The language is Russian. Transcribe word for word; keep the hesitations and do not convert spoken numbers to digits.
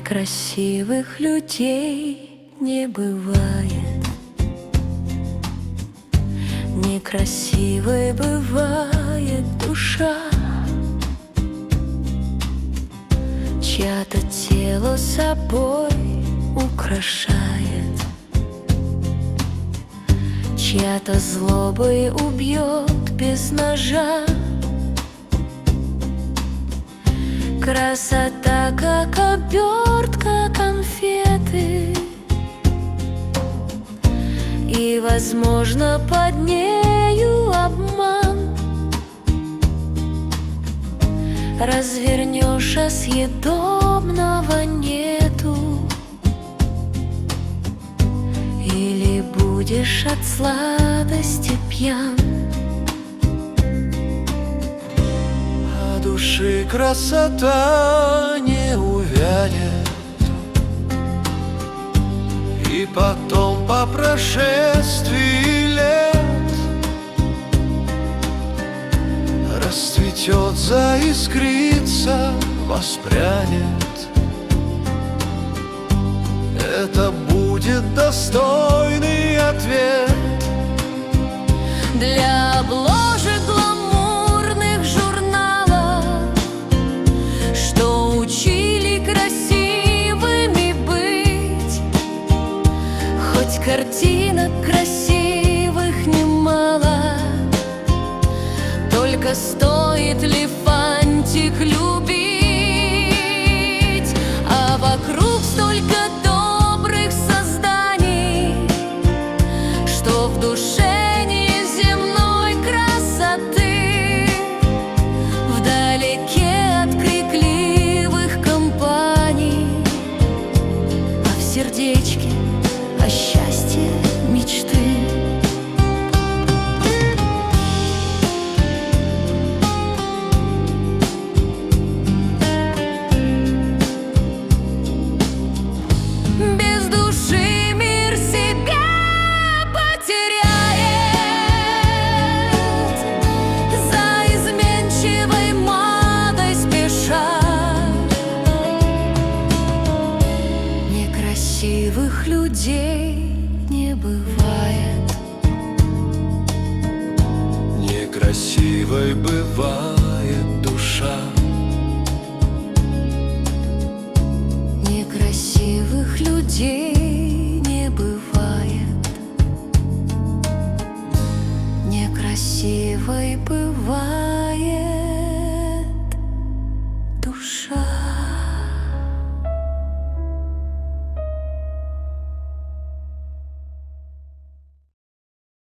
Некрасивых людей не бывает, некрасивой бывает душа, чья-то тело собой украшает, чья-то злобой убьет без ножа. Красота, как обертка конфеты, и, возможно, под нею обман. Развернешь, а съедобного нету, или будешь от сладости пьян. Души красота не увянет, и потом по прошествии лет расцветет, заискрится, воспрянет. Это будет достойный ответ для обложек гламурных журналов, что учили красивыми быть. Хоть картинок красивых немало, только стоит ли фантик любить? А вокруг столько добрых созданий, что в душе сердечки, а счастье мечты. Без души мир себя потеряет, за изменчивой модой спеша. Некрасивых людей не бывает, некрасивой бывает душа. Некрасивых людей не бывает, некрасивой бывает